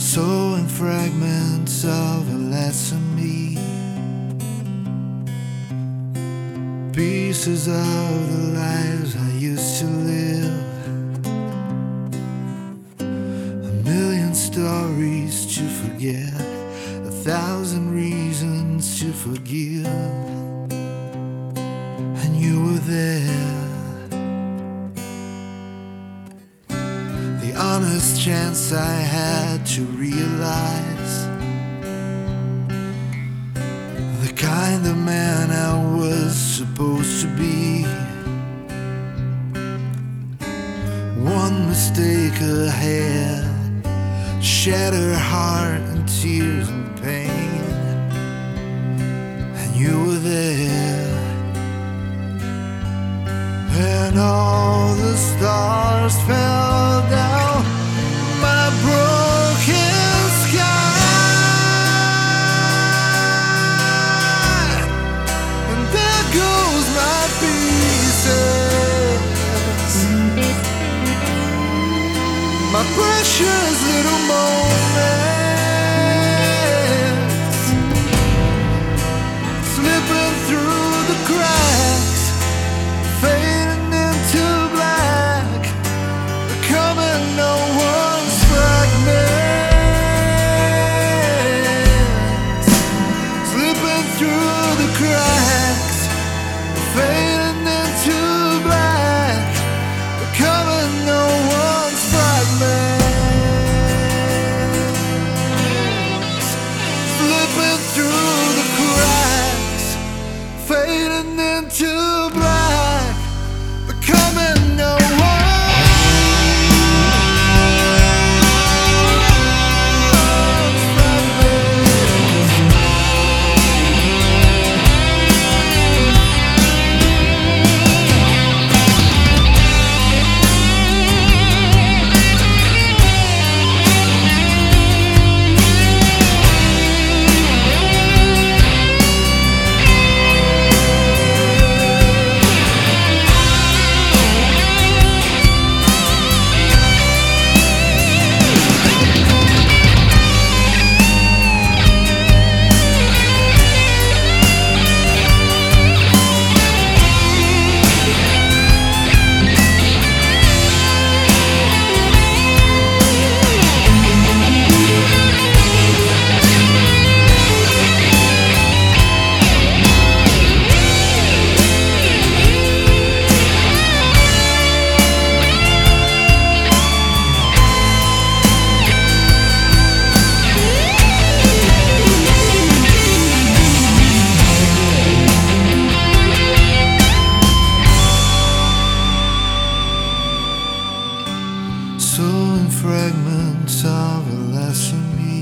So in fragments of a lesson me, pieces of the lives I used to live, a million stories to forget, 1,000 reasons to forgive, and you were there. The honest chance I had to realize the kind of man I was supposed to be. One mistake ahead, shattered heart and tears and pain, and you were there. And all the stars fell down my broken sky, and there goes my pieces, my precious little moments, slipping through the cracks, fading into black, becoming no one's fragments, slipping through the cracks, fading into black, becoming no one's fragments, slipping through the cracks, fading into black, becoming no one's fragments. So in fragments of a lesson me,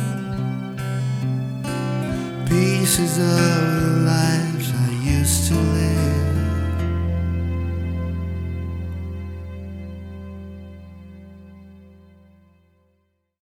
pieces of the lives I used to live.